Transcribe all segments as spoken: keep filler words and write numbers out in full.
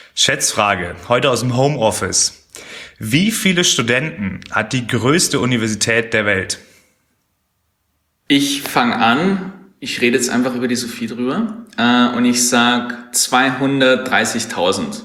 Schätzfrage, heute aus dem Homeoffice. Wie viele Studenten hat die größte Universität der Welt? Ich fange an, ich rede jetzt einfach über die Sophie drüber äh, und ich sag zweihundertdreißigtausend.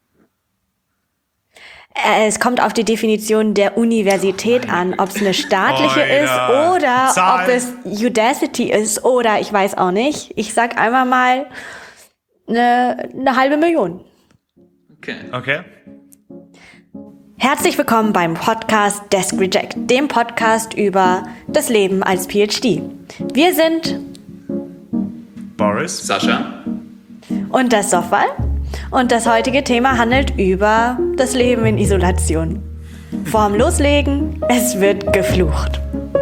Es kommt auf die Definition der Universität an, ob es eine staatliche Alter. ist oder Zahl. ob es Udacity ist oder ich weiß auch nicht. Ich sag einmal mal eine, eine halbe Million. Okay. Okay. Herzlich willkommen beim Podcast Desk Reject, dem Podcast über das Leben als PhD. Wir sind Boris. Sascha? und das Sofal und das heutige Thema handelt über das Leben in Isolation. Vorm Loslegen, es wird geflucht.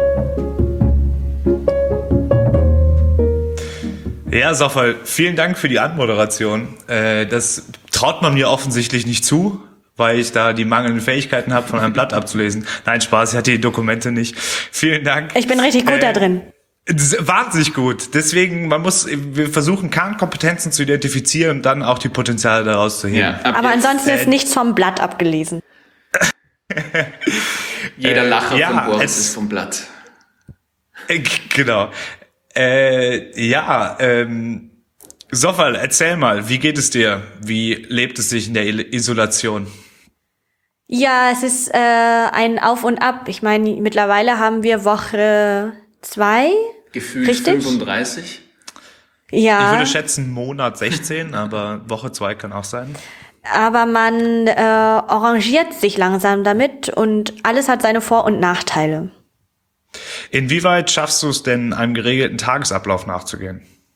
Ja, Sofal, vielen Dank für die Anmoderation. Äh, das traut man mir offensichtlich nicht zu, weil ich da die mangelnden Fähigkeiten habe, von einem Blatt abzulesen. Nein, Spaß, ich hatte die Dokumente nicht. Vielen Dank. Ich bin richtig gut Äh, da drin. Das ist wahnsinnig gut. Deswegen, man muss, wir versuchen Kernkompetenzen zu identifizieren und dann auch die Potenziale daraus zu heben. Ja, ab Aber jetzt ansonsten ist äh, nichts vom Blatt abgelesen. jeder äh, Lacher ja, von Boris es- ist vom Blatt. Äh, Genau. Äh, ja, ähm, Sofal, erzähl mal, wie geht es dir? Wie lebt es sich in der Il- Isolation? Ja, es ist äh, ein Auf und Ab. Ich meine, mittlerweile haben wir Woche zwei. Gefühlt Richtig? fünfunddreißig. Ich Ja, würde schätzen Monat sechzehn, aber Woche zwei kann auch sein. aber man äh, arrangiert sich langsam damit und alles hat seine Vor- und Nachteile. Inwieweit schaffst du es denn, einem geregelten Tagesablauf nachzugehen?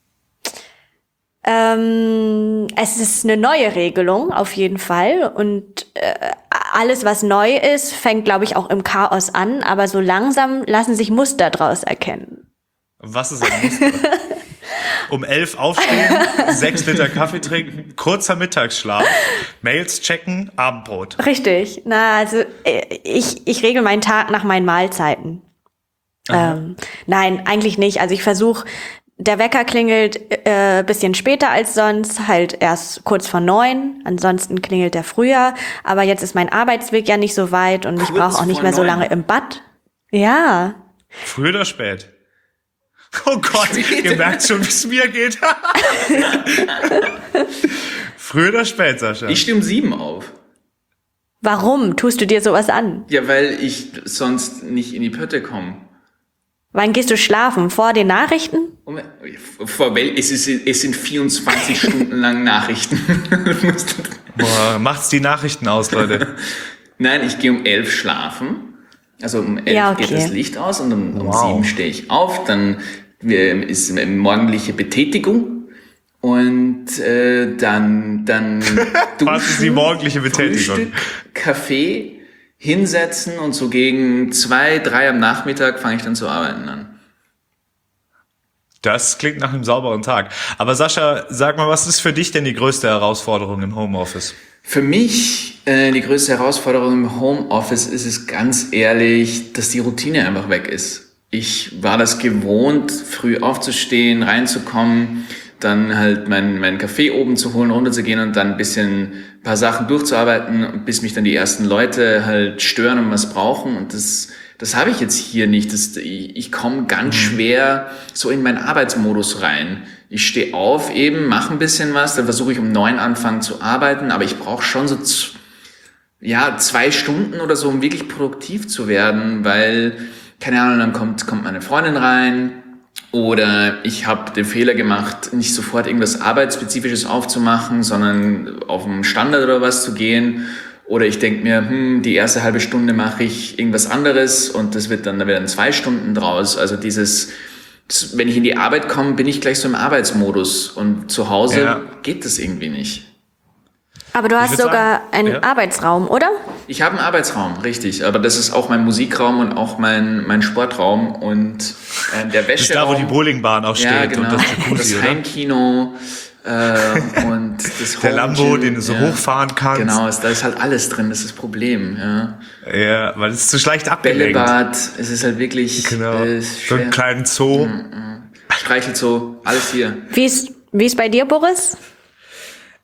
Ähm, es ist eine neue Regelung auf jeden Fall und äh, alles, was neu ist, fängt, glaube ich, auch im Chaos an, aber so langsam lassen sich Muster draus erkennen. Was ist ein Muster? Um elf aufstehen, sechs Liter Kaffee trinken, kurzer Mittagsschlaf, Mails checken, Abendbrot. Richtig. Na, also äh, ich, ich regel meinen Tag nach meinen Mahlzeiten. Ähm, nein, eigentlich nicht. Also ich versuche, der Wecker klingelt äh, bisschen später als sonst, halt erst kurz vor neun. Ansonsten klingelt der früher. Aber jetzt ist mein Arbeitsweg ja nicht so weit und ich Kurz brauche auch nicht vor mehr so neun. lange im Bad. Ja. Früh oder spät? Oh Gott, ihr merkt schon, wie es mir geht. Früh oder spät, Sascha? Ich stehe um sieben auf. Warum tust du dir sowas an? Ja, weil ich sonst nicht in die Pötte komme. Wann gehst du schlafen? Vor den Nachrichten? Um, vor Wel- es, ist, es sind vierundzwanzig Stunden lang Nachrichten. Boah, macht's die Nachrichten aus, Leute. Nein, ich gehe um elf schlafen. Also um elf Ja, okay. geht das Licht aus und um, um Wow. sieben stehe ich auf. Dann äh, ist eine morgendliche Betätigung und äh, dann dann Was ist die morgendliche Betätigung? Frühstück, Kaffee, hinsetzen und so gegen zwei, drei am Nachmittag fange ich dann zu arbeiten an. Das klingt nach einem sauberen Tag. Aber Sascha, sag mal, was ist für dich denn die größte Herausforderung im Homeoffice? Für mich äh, die größte Herausforderung im Homeoffice ist es ganz ehrlich, dass die Routine einfach weg ist. Ich war das gewohnt, früh aufzustehen, reinzukommen, dann halt meinen meinen Kaffee oben zu holen, runterzugehen und dann ein bisschen ein paar Sachen durchzuarbeiten, bis mich dann die ersten Leute halt stören und was brauchen. Und das das habe ich jetzt hier nicht. Das, ich ich komme ganz schwer so in meinen Arbeitsmodus rein. Ich stehe auf eben, mache ein bisschen was, dann versuche ich um neun anfangen zu arbeiten, aber ich brauche schon so z- ja zwei Stunden oder so, um wirklich produktiv zu werden, weil, keine Ahnung, dann kommt, kommt meine Freundin rein oder ich habe den Fehler gemacht, nicht sofort irgendwas Arbeitsspezifisches aufzumachen, sondern auf einen Standard oder was zu gehen. Oder ich denke mir, hm, die erste halbe Stunde mache ich irgendwas anderes und das wird dann, da werden zwei Stunden draus. Also dieses, das, wenn ich in die Arbeit komme, bin ich gleich so im Arbeitsmodus und zu Hause Ja. geht das irgendwie nicht. Aber du hast würd sogar sagen, einen ja. Arbeitsraum, oder? Ich habe einen Arbeitsraum, richtig, aber das ist auch mein Musikraum und auch mein, mein Sportraum und äh, der Das ist da, wo Wäscheraum. die Bowlingbahn auch steht Ja, genau. und das Das Jacuzzi, oder? Heimkino äh, und das Der Home Lambo, Gym, den du so ja. hochfahren kannst. Genau, ist- da ist halt alles drin, das ist das Problem. Ja. Ja, weil es ist zu schlecht abgelenkt. Bällebad, es ist halt wirklich Genau. äh, So schwer. einen kleinen Zoo. Streichelt so, alles hier. Wie ist, wie ist bei dir, Boris?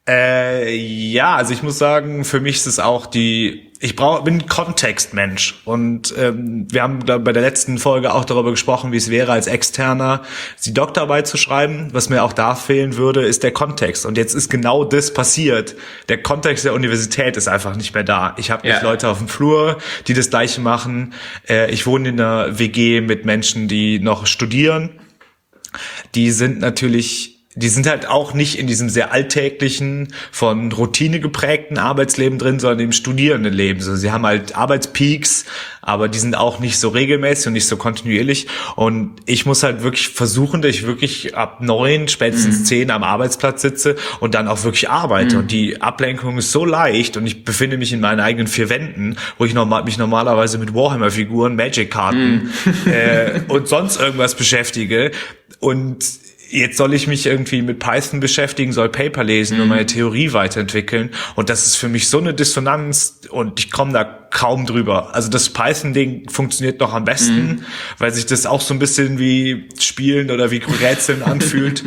Äh, ja, also ich muss sagen, für mich ist es auch die, ich brauche, bin ein Kontextmensch und ähm, wir haben da bei der letzten Folge auch darüber gesprochen, wie es wäre, als Externer die Doktorarbeit zu schreiben. Was mir auch da fehlen würde, ist der Kontext. Und jetzt ist genau das passiert. Der Kontext der Universität ist einfach nicht mehr da. Ich habe nicht Ja. Leute auf dem Flur, die das Gleiche machen. Äh, ich wohne in einer W G mit Menschen, die noch studieren. Die sind natürlich Die sind halt auch nicht in diesem sehr alltäglichen, von Routine geprägten Arbeitsleben drin, sondern im Studierendenleben. Also sie haben halt Arbeitspeaks, aber die sind auch nicht so regelmäßig und nicht so kontinuierlich. Und ich muss halt wirklich versuchen, dass ich wirklich ab neun, spätestens Mhm. zehn am Arbeitsplatz sitze und dann auch wirklich arbeite. Mhm. Und die Ablenkung ist so leicht und ich befinde mich in meinen eigenen vier Wänden, wo ich normal, mich normalerweise mit Warhammer-Figuren, Magic-Karten Mhm. äh, und sonst irgendwas beschäftige. Und jetzt soll ich mich irgendwie mit Python beschäftigen, soll Paper lesen und meine Theorie weiterentwickeln. Und das ist für mich so eine Dissonanz und ich komme da kaum drüber. Also das Python-Ding funktioniert noch am besten, Mhm. weil sich das auch so ein bisschen wie Spielen oder wie Rätseln anfühlt.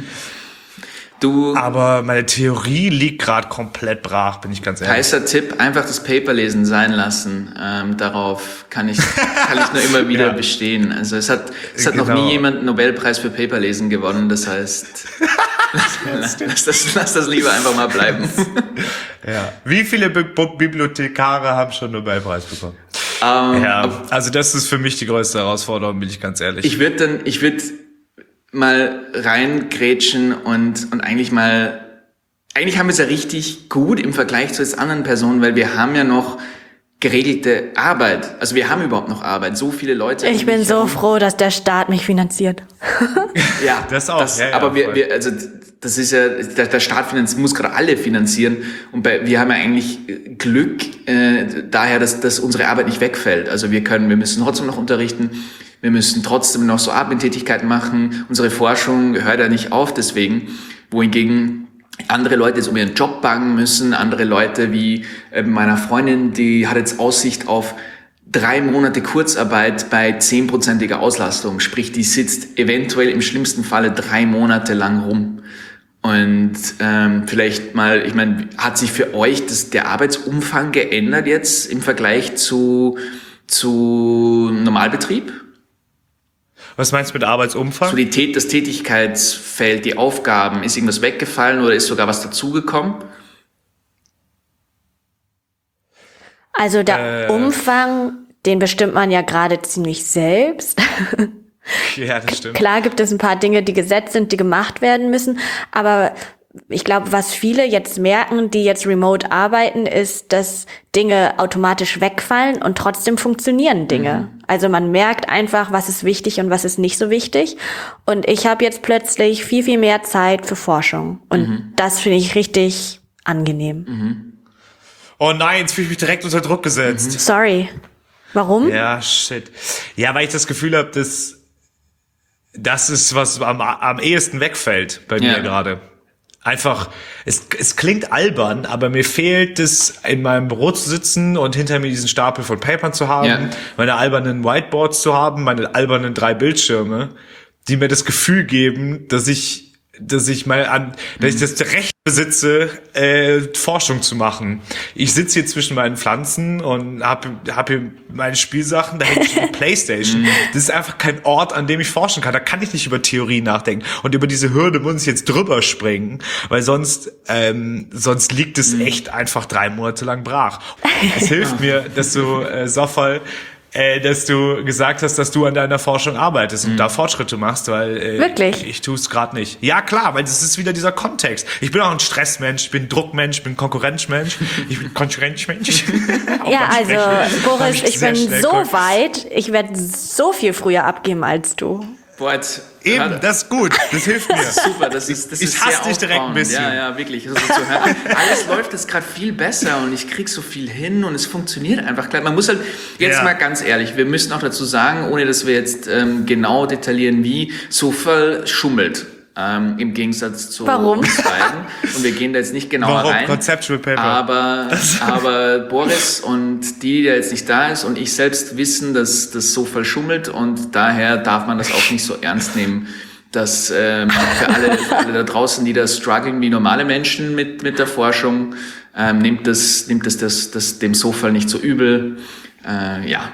Du, Aber meine Theorie liegt gerade komplett brach, bin ich ganz ehrlich. heißer Tipp, einfach das Paper lesen sein lassen. Ähm, darauf kann ich, kann ich nur immer wieder Ja. bestehen. Also es hat, es hat noch Genau. nie jemand einen Nobelpreis für Paperlesen gewonnen. Das heißt, lass, lass, das, lass das lieber einfach mal bleiben. Ja. Wie viele Bi- Bi- Bibliothekare haben schon Nobelpreis bekommen? Ähm, Ja, also das ist für mich die größte Herausforderung, bin ich ganz ehrlich. Ich würde dann, ich würde mal reingrätschen und, und eigentlich mal, eigentlich haben wir es ja richtig gut im Vergleich zu jetzt anderen Personen, weil wir haben ja noch geregelte Arbeit. Also wir haben überhaupt noch Arbeit. So viele Leute. Ich bin so froh, dass der Staat mich finanziert. Ja, Das auch, ja, ja, aber wir, voll. wir, also das ist ja, der, der Staat finanziert, muss gerade alle finanzieren und bei, wir haben ja eigentlich Glück äh, daher, dass, dass unsere Arbeit nicht wegfällt. Also wir können, wir müssen trotzdem noch unterrichten, wir müssen trotzdem noch so Admin-Tätigkeiten machen. Unsere Forschung hört ja nicht auf deswegen, wohingegen andere Leute jetzt um ihren Job bangen müssen, andere Leute wie äh, meiner Freundin, die hat jetzt Aussicht auf drei Monate Kurzarbeit bei zehnprozentiger Auslastung, sprich die sitzt eventuell im schlimmsten Falle drei Monate lang rum. Und ähm, vielleicht mal, ich meine, hat sich für euch das, der Arbeitsumfang geändert jetzt im Vergleich zu, zu Normalbetrieb? Was meinst du mit Arbeitsumfang? So die Tät, das Tätigkeitsfeld, die Aufgaben, ist irgendwas weggefallen oder ist sogar was dazugekommen? Also der Äh. Umfang, den bestimmt man ja gerade ziemlich selbst. Ja, das stimmt. Klar gibt es ein paar Dinge, die gesetzt sind, die gemacht werden müssen, aber ich glaube, was viele jetzt merken, die jetzt remote arbeiten, ist, dass Dinge automatisch wegfallen und trotzdem funktionieren Dinge. Mhm. Also man merkt einfach, was ist wichtig und was ist nicht so wichtig. Und ich habe jetzt plötzlich viel, viel mehr Zeit für Forschung. Und mhm. das finde ich richtig angenehm. Mhm. Oh nein, jetzt fühle ich mich direkt unter Druck gesetzt. Mhm. Sorry. Warum? Ja, shit. Ja, weil ich das Gefühl habe, dass das ist, was am, am ehesten wegfällt bei mir ja. gerade. Einfach, es, es klingt albern, aber mir fehlt es, in meinem Büro zu sitzen und hinter mir diesen Stapel von Papern zu haben, ja. meine albernen Whiteboards zu haben, meine albernen drei Bildschirme, die mir das Gefühl geben, dass ich, dass ich mal an, dass ich das Recht besitze, äh, Forschung zu machen. Ich sitze hier zwischen meinen Pflanzen und habe hab hier meine Spielsachen, da hängt eine Playstation. Das ist einfach kein Ort, an dem ich forschen kann. Da kann ich nicht über Theorie nachdenken. Und über diese Hürde muss ich jetzt drüber springen, weil sonst, ähm, sonst liegt es echt einfach drei Monate lang brach. Es hilft mir, dass du, äh, Soffal, Äh, dass du gesagt hast, dass du an deiner Forschung arbeitest und mhm. da Fortschritte machst, weil äh, Wirklich? ich, ich tue es gerade nicht. Ja klar, weil das ist wieder dieser Kontext. Ich bin auch ein Stressmensch, ich bin ein Druckmensch, ich bin ein Konkurrenzmensch, ich bin Konkurrenzmensch. Ja, also Boris, ich bin so kurz. weit, ich werde so viel früher abgeben als du. Boah, jetzt, Eben, hör, das ist gut, das hilft mir. super, das ist, das Ich ist hasse sehr dich direkt ein aufbauend. bisschen. Ja, ja, wirklich. Also zu hören, alles läuft jetzt gerade viel besser und ich krieg so viel hin und es funktioniert einfach. Klar, man muss halt, jetzt Ja. mal ganz ehrlich, wir müssen auch dazu sagen, ohne dass wir jetzt ähm, genau detaillieren, wie, Soffal schummelt. Ähm, im Gegensatz zu Warum? uns beiden. Und wir gehen da jetzt nicht genauer Warum? rein. Conceptual Paper. Aber, aber Boris und die, der jetzt nicht da ist und ich selbst wissen, dass das Soffal schummelt und daher darf man das auch nicht so ernst nehmen. dass ähm, für, alle, für alle da draußen, die da strugglen wie normale Menschen mit, mit der Forschung, ähm, nimmt das, nimmt das, das, das dem Zufall nicht so übel. Äh, ja.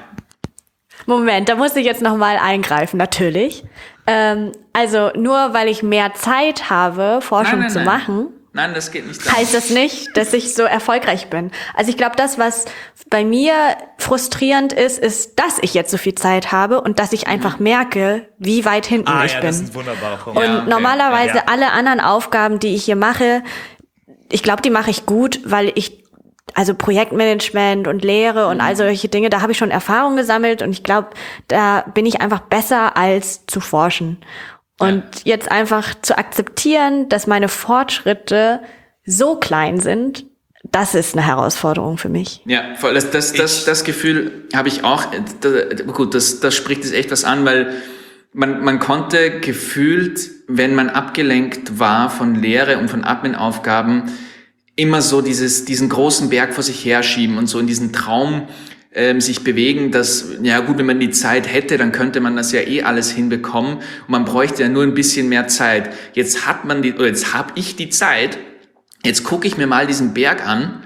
Moment, da muss ich jetzt nochmal eingreifen, natürlich. Ähm, also nur weil ich mehr Zeit habe, Forschung Nein, nein, zu nein. machen, Nein, das geht nicht. heißt das nicht, dass ich so erfolgreich bin. Also ich glaube, das, was bei mir frustrierend ist, ist, dass ich jetzt so viel Zeit habe und dass ich einfach merke, wie weit hinten Ah ich ja, bin. das ist ein wunderbarer Punkt. Und Ja, okay. normalerweise Ja. alle anderen Aufgaben, die ich hier mache, ich glaube, die mache ich gut, weil ich, also Projektmanagement und Lehre und all solche Dinge, da habe ich schon Erfahrung gesammelt und ich glaube, da bin ich einfach besser als zu forschen. Und Ja. jetzt einfach zu akzeptieren, dass meine Fortschritte so klein sind, das ist eine Herausforderung für mich. Ja, voll, das, das, das, das Gefühl habe ich auch. Da, gut, das, das spricht jetzt echt was an, weil man, man konnte gefühlt, wenn man abgelenkt war von Lehre und von Admin-Aufgaben, immer so dieses, diesen großen Berg vor sich herschieben und so in diesen Traum ähm, sich bewegen, dass, ja gut, wenn man die Zeit hätte, dann könnte man das ja eh alles hinbekommen und man bräuchte ja nur ein bisschen mehr Zeit. Jetzt hat man die, oder jetzt habe ich die Zeit, jetzt gucke ich mir mal diesen Berg an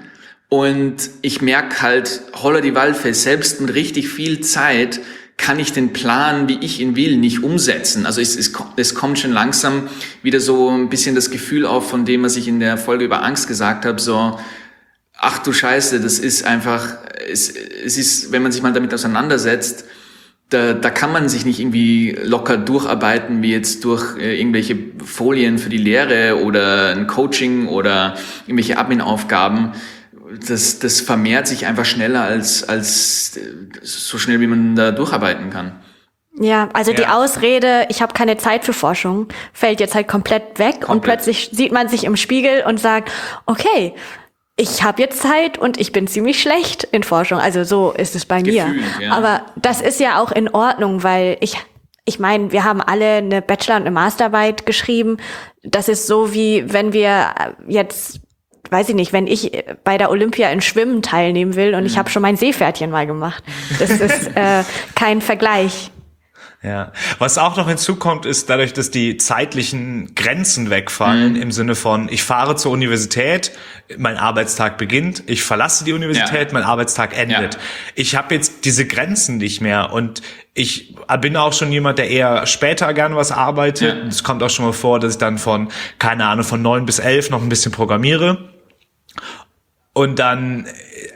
und ich merke halt, holla die Waldfee, selbst mit richtig viel Zeit kann ich den Plan, wie ich ihn will, nicht umsetzen. Also es, es, es kommt schon langsam wieder so ein bisschen das Gefühl auf, von dem, was ich in der Folge über Angst gesagt habe, so, ach du Scheiße, das ist einfach, es, es ist, wenn man sich mal damit auseinandersetzt, da, da kann man sich nicht irgendwie locker durcharbeiten, wie jetzt durch äh, irgendwelche Folien für die Lehre oder ein Coaching oder irgendwelche Admin-Aufgaben. Das, das vermehrt sich einfach schneller als, als so schnell, wie man da durcharbeiten kann. Ja, also die Ja. Ausrede, ich habe keine Zeit für Forschung, fällt jetzt halt komplett weg und Komplett. plötzlich sieht man sich im Spiegel und sagt, okay, ich habe jetzt Zeit und ich bin ziemlich schlecht in Forschung. Also so ist es bei mir. Gefühlt, ja. Aber das ist ja auch in Ordnung, weil ich, ich meine, wir haben alle eine Bachelor- und eine Masterarbeit geschrieben. Das ist so wie, wenn wir jetzt, weiß ich nicht, wenn ich bei der Olympia in Schwimmen teilnehmen will und ich habe schon mein Seepferdchen mal gemacht. Das ist äh, kein Vergleich. Ja. Was auch noch hinzukommt, ist dadurch, dass die zeitlichen Grenzen wegfallen, Mhm. im Sinne von, ich fahre zur Universität, mein Arbeitstag beginnt, ich verlasse die Universität, Ja. mein Arbeitstag endet. Ja. Ich habe jetzt diese Grenzen nicht mehr und ich bin auch schon jemand, der eher später gern was arbeitet. Ja. Es kommt auch schon mal vor, dass ich dann von, keine Ahnung, von neun bis elf noch ein bisschen programmiere. Und dann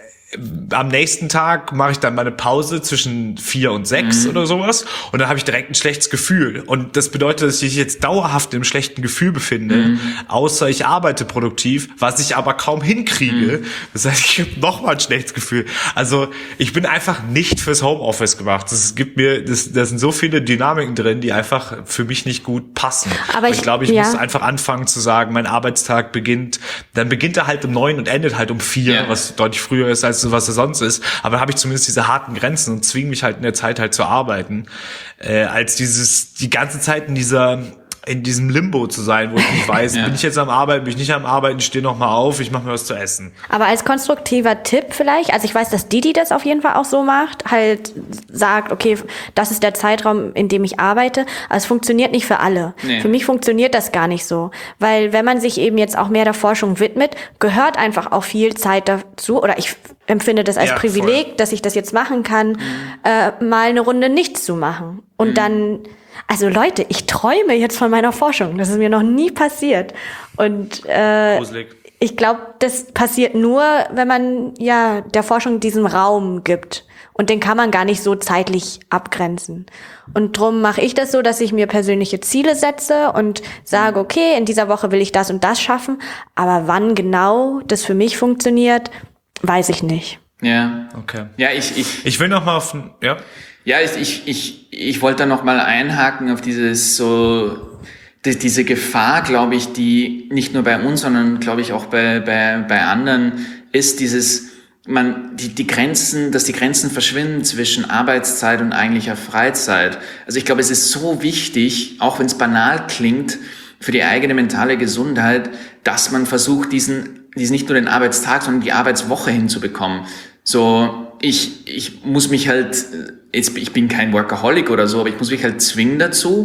am nächsten Tag mache ich dann meine Pause zwischen vier und sechs Mhm. oder sowas und dann habe ich direkt ein schlechtes Gefühl und das bedeutet, dass ich mich jetzt dauerhaft im schlechten Gefühl befinde, Mhm. außer ich arbeite produktiv, was ich aber kaum hinkriege. Mhm. Das heißt, ich habe nochmal ein schlechtes Gefühl. Also ich bin einfach nicht fürs Homeoffice gemacht. Das gibt mir, das, da sind so viele Dynamiken drin, die einfach für mich nicht gut passen. Aber Und ich- ich glaube, ich ja. muss einfach anfangen zu sagen, mein Arbeitstag beginnt, dann beginnt er halt um neun und endet halt um vier, Ja. was deutlich früher ist als was er sonst ist. Aber da habe ich zumindest diese harten Grenzen und zwinge mich halt in der Zeit halt zu arbeiten, äh, als dieses die ganze Zeit in dieser in diesem Limbo zu sein, wo ich nicht weiß, Ja. bin ich jetzt am Arbeiten, bin ich nicht am Arbeiten, ich stehe noch mal auf, ich mache mir was zu essen. Aber als konstruktiver Tipp vielleicht, also ich weiß, dass Didi das auf jeden Fall auch so macht, halt sagt, okay, das ist der Zeitraum, in dem ich arbeite, aber es funktioniert nicht für alle. Nee. Für mich funktioniert das gar nicht so, weil wenn man sich eben jetzt auch mehr der Forschung widmet, gehört einfach auch viel Zeit dazu, oder ich empfinde das als Ja, Privileg, voll. dass ich das jetzt machen kann, äh, mal eine Runde nichts zu machen. Und dann, also Leute, ich träume jetzt von meiner Forschung, das ist mir noch nie passiert. Und äh, Gruselig. ich glaube, das passiert nur, wenn man ja der Forschung diesen Raum gibt. Und den kann man gar nicht so zeitlich abgrenzen. Und drum mache ich das so, dass ich mir persönliche Ziele setze und sage, okay, in dieser Woche will ich das und das schaffen. Aber wann genau das für mich funktioniert, weiß ich nicht. Ja. Okay. Ja, ich, ich, Ich will noch mal auf, ja. Ja, ich, ich, ich, ich wollte da noch mal einhaken auf dieses so, die, diese Gefahr, glaube ich, die nicht nur bei uns, sondern glaube ich auch bei, bei, bei anderen ist dieses, man, die, die Grenzen, dass die Grenzen verschwinden zwischen Arbeitszeit und eigentlicher Freizeit. Also ich glaube, es ist so wichtig, auch wenn es banal klingt, für die eigene mentale Gesundheit, dass man versucht, diesen, diesen nicht nur den Arbeitstag, sondern die Arbeitswoche hinzubekommen. So, ich, ich muss mich halt, jetzt, ich bin kein Workaholic oder so, aber ich muss mich halt zwingen dazu,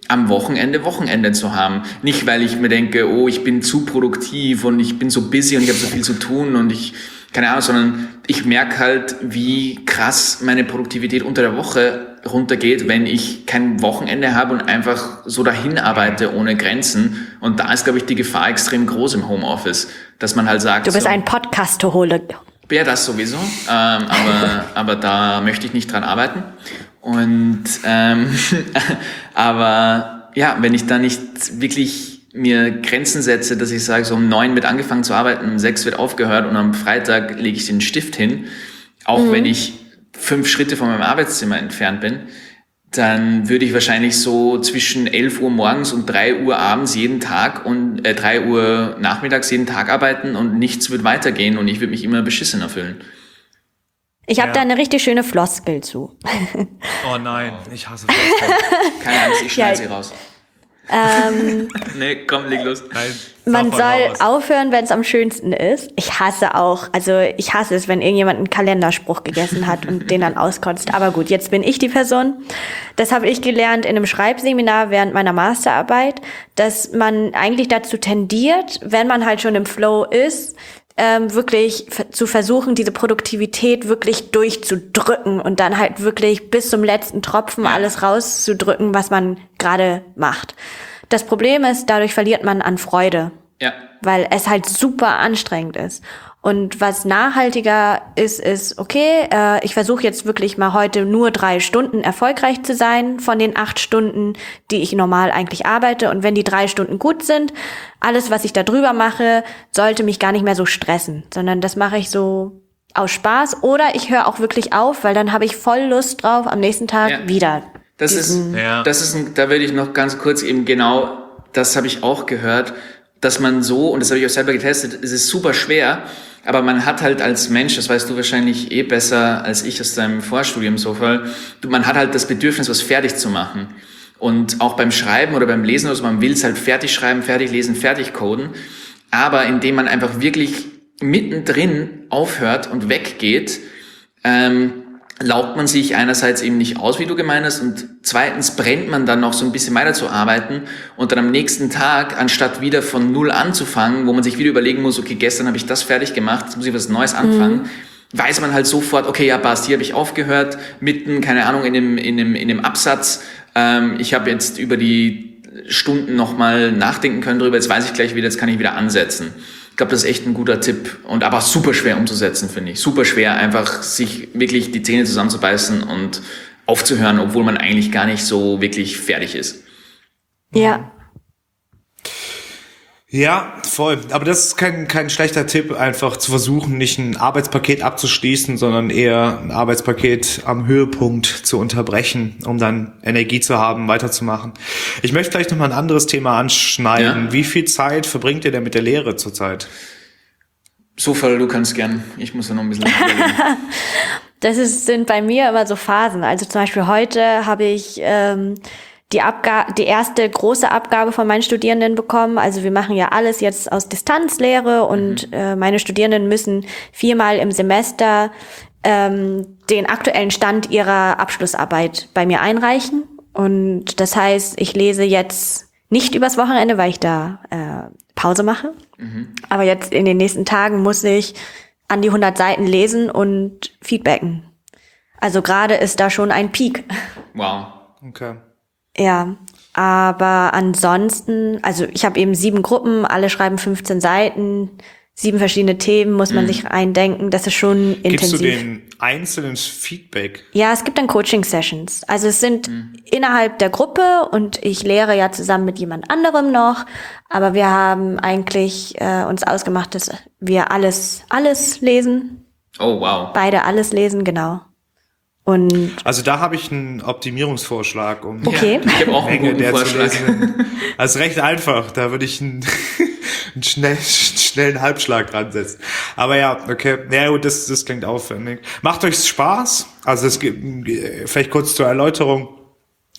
am Wochenende Wochenende zu haben. Nicht, weil ich mir denke, oh, ich bin zu produktiv und ich bin so busy und ich habe so viel zu tun und ich, keine Ahnung, sondern ich merke halt, wie krass meine Produktivität unter der Woche runtergeht, wenn ich kein Wochenende habe und einfach so dahin arbeite ohne Grenzen. Und da ist, glaube ich, die Gefahr extrem groß im Homeoffice, dass man halt sagt... Du bist so, ein Podcast-Hole. Ja, das sowieso, ähm, aber, aber da möchte ich nicht dran arbeiten. Und ähm, aber ja, wenn ich da nicht wirklich mir Grenzen setze, dass ich sage, so um neun wird angefangen zu arbeiten, um sechs wird aufgehört und am Freitag lege ich den Stift hin, auch mhm. wenn ich fünf Schritte von meinem Arbeitszimmer entfernt bin, dann würde ich wahrscheinlich so zwischen elf Uhr morgens und drei Uhr abends jeden Tag und äh, drei Uhr nachmittags jeden Tag arbeiten und nichts wird weitergehen und ich würde mich immer beschissener fühlen. Ich habe Ja. da eine richtig schöne Floskel zu. Oh nein, ich hasse Floskeln. Keine Angst, ich schneide Ja. sie raus. Ähm, Nee, komm, leg los. Nein, man sag mal soll raus. aufhören, wenn es am schönsten ist. Ich hasse auch, also ich hasse es, wenn irgendjemand einen Kalenderspruch gegessen hat und den dann auskotzt. Aber gut, jetzt bin ich die Person. Das habe ich gelernt in einem Schreibseminar während meiner Masterarbeit, dass man eigentlich dazu tendiert, wenn man halt schon im Flow ist, ähm, wirklich f- zu versuchen, diese Produktivität wirklich durchzudrücken und dann halt wirklich bis zum letzten Tropfen alles rauszudrücken, was man gerade macht. Das Problem ist, dadurch verliert man an Freude, Ja, weil es halt super anstrengend ist. Und was nachhaltiger ist, ist, okay, äh, ich versuche jetzt wirklich mal heute nur drei Stunden erfolgreich zu sein von den acht Stunden, die ich normal eigentlich arbeite. Und wenn die drei Stunden gut sind, alles, was ich da drüber mache, sollte mich gar nicht mehr so stressen, sondern das mache ich so aus Spaß. Oder ich höre auch wirklich auf, weil dann habe ich voll Lust drauf, am nächsten Tag Ja. wieder. das ist, Ja. das ist, ein, da würde ich noch ganz kurz eben genau, das habe ich auch gehört, dass man so, und das habe ich auch selber getestet, es ist super schwer, aber man hat halt als Mensch, das weißt du wahrscheinlich eh besser als ich aus deinem Vorstudium so voll, man hat halt das Bedürfnis, was fertig zu machen. Und auch beim Schreiben oder beim Lesen, also man will es halt fertig schreiben, fertig lesen, fertig coden, aber indem man einfach wirklich mittendrin aufhört und weggeht, ähm, laugt man sich einerseits eben nicht aus, wie du gemeint hast, und zweitens brennt man dann noch so ein bisschen weiter zu arbeiten und dann am nächsten Tag, anstatt wieder von Null anzufangen, wo man sich wieder überlegen muss, okay, gestern habe ich das fertig gemacht, jetzt muss ich was Neues anfangen, mhm. weiß man halt sofort, okay, ja passt, hier habe ich aufgehört, mitten, keine Ahnung, in dem, in dem, in dem Absatz, ähm, ich habe jetzt über die Stunden nochmal nachdenken können drüber, jetzt weiß ich gleich wieder, jetzt kann ich wieder ansetzen. Ich glaube, das ist echt ein guter Tipp und aber super schwer umzusetzen, finde ich. Super schwer, einfach sich wirklich die Zähne zusammenzubeißen und aufzuhören, obwohl man eigentlich gar nicht so wirklich fertig ist. Ja. Ja, voll. Aber das ist kein, kein schlechter Tipp, einfach zu versuchen, nicht ein Arbeitspaket abzuschließen, sondern eher ein Arbeitspaket am Höhepunkt zu unterbrechen, um dann Energie zu haben, weiterzumachen. Ich möchte vielleicht noch mal ein anderes Thema anschneiden. Ja. Wie viel Zeit verbringt ihr denn mit der Lehre zurzeit? So voll, du kannst gern. Ich muss ja noch ein bisschen überlegen. Das ist, sind bei mir immer so Phasen. Also zum Beispiel heute habe ich ähm, die Abgabe, die erste große Abgabe von meinen Studierenden bekommen. Also wir machen ja alles jetzt aus Distanzlehre und mhm. äh, meine Studierenden müssen viermal im Semester ähm, den aktuellen Stand ihrer Abschlussarbeit bei mir einreichen. Und das heißt, ich lese jetzt nicht übers Wochenende, weil ich da äh, Pause mache. Mhm. Aber jetzt in den nächsten Tagen muss ich an die hundert Seiten lesen und feedbacken. Also gerade ist da schon ein Peak. Wow. Okay. Ja, aber ansonsten, also ich habe eben sieben Gruppen, alle schreiben fünfzehn Seiten, sieben verschiedene Themen, muss man mhm. sich eindenken, das ist schon intensiv. Gibst du den einzelnen Feedback? Ja, es gibt dann Coaching-Sessions. Also es sind mhm. innerhalb der Gruppe und ich lehre ja zusammen mit jemand anderem noch, aber wir haben eigentlich äh, uns ausgemacht, dass wir alles, alles lesen. Oh, wow. Beide alles lesen, genau. Und also da habe ich einen Optimierungsvorschlag, um okay. Ja, ich habe auch einen Menge guten der Vorschlag. zu lesen. Das ist recht einfach. Da würde ich einen, einen schnell, schnellen Halbschlag dran setzen. Aber ja, okay. Ja gut, das, das klingt aufwendig. Macht euch Spaß? Also es gibt vielleicht kurz zur Erläuterung.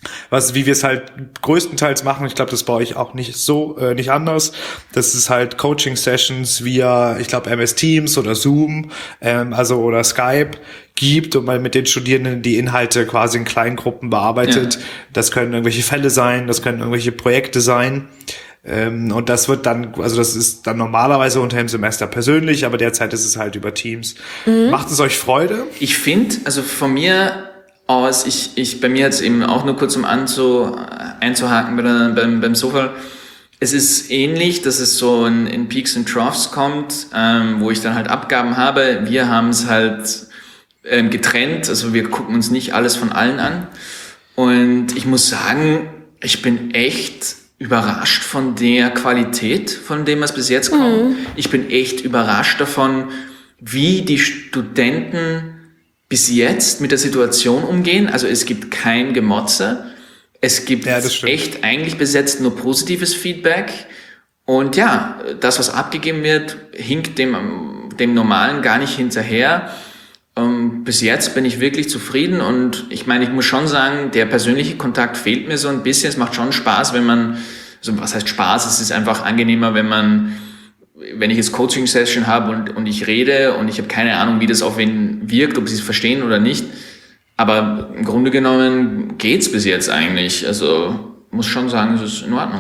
Was, wie wir es halt größtenteils machen, ich glaube, das bei euch auch nicht so, äh, nicht anders. Das ist halt Coaching-Sessions via, ich glaube, M S Teams oder Zoom, ähm, also oder Skype gibt und man mit den Studierenden die Inhalte quasi in kleinen Gruppen bearbeitet. Ja. Das können irgendwelche Fälle sein, das können irgendwelche Projekte sein. Ähm, und das wird dann, also das ist dann normalerweise unter dem Semester persönlich, aber derzeit ist es halt über Teams. Mhm. Macht es euch Freude? Ich finde, also von mir aus, ich, ich, bei mir jetzt eben auch nur kurz um anzu, einzuhaken bei der, beim, beim Sofa. Es ist ähnlich, dass es so in, in Peaks and Troughs kommt, ähm, wo ich dann halt Abgaben habe. Wir haben es halt ähm, getrennt, also wir gucken uns nicht alles von allen an. Und ich muss sagen, ich bin echt überrascht von der Qualität, von dem was bis jetzt kommt. Mhm. Ich bin echt überrascht davon, wie die Studenten bis jetzt mit der Situation umgehen. Also es gibt kein Gemotze. Es gibt ja, echt eigentlich bis jetzt nur positives Feedback. Und ja, das, was abgegeben wird, hinkt dem, dem Normalen gar nicht hinterher. Ähm, bis jetzt bin ich wirklich zufrieden. Und ich meine, ich muss schon sagen, der persönliche Kontakt fehlt mir so ein bisschen. Es macht schon Spaß, wenn man, also was heißt Spaß? Es ist einfach angenehmer, wenn man wenn ich jetzt Coaching-Session habe und, und ich rede und ich habe keine Ahnung, wie das auf wen wirkt, ob sie es verstehen oder nicht. Aber im Grunde genommen geht's bis jetzt eigentlich. Also muss schon sagen, es ist in Ordnung.